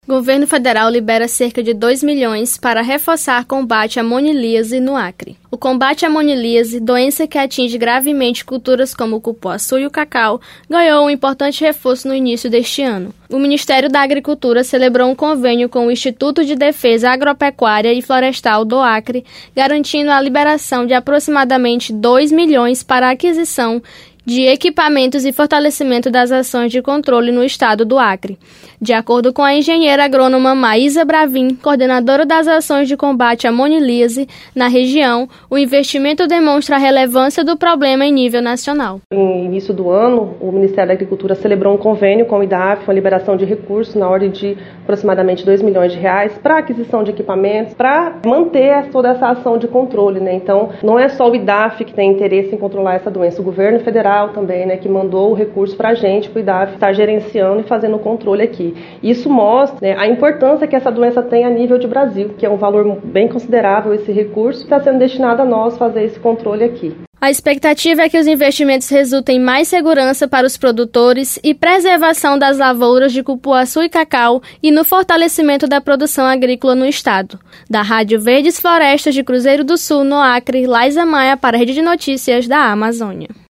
Governo federal libera cerca de 2 milhões para reforçar combate à monilíase no Acre. O combate à monilíase, doença que atinge gravemente culturas como o cupuaçu e o cacau, ganhou um importante reforço no início deste ano. O Ministério da Agricultura celebrou um convênio com o Instituto de Defesa Agropecuária e Florestal do Acre, garantindo a liberação de aproximadamente 2 milhões para a aquisição de equipamentos e fortalecimento das ações de controle no estado do Acre. De acordo com a engenheira agrônoma Maísa Bravin, coordenadora das ações de combate à monilíase na região, o investimento demonstra a relevância do problema em nível nacional. No início do ano, o Ministério da Agricultura celebrou um convênio com o IDAF, uma liberação de recursos na ordem de aproximadamente 2 milhões de reais para aquisição de equipamentos, para manter toda essa ação de controle, Então, não é só o IDAF que tem interesse em controlar essa doença, o governo federal também, que mandou o recurso para a gente, para o IDAF estar gerenciando e fazendo o controle aqui. Isso mostra a importância que essa doença tem a nível de Brasil, que é um valor bem considerável esse recurso, que está sendo destinado a nós fazer esse controle aqui. A expectativa é que os investimentos resultem em mais segurança para os produtores e preservação das lavouras de cupuaçu e cacau e no fortalecimento da produção agrícola no estado. Da Rádio Verdes Florestas de Cruzeiro do Sul, no Acre, Laisa Maia para a Rede de Notícias da Amazônia.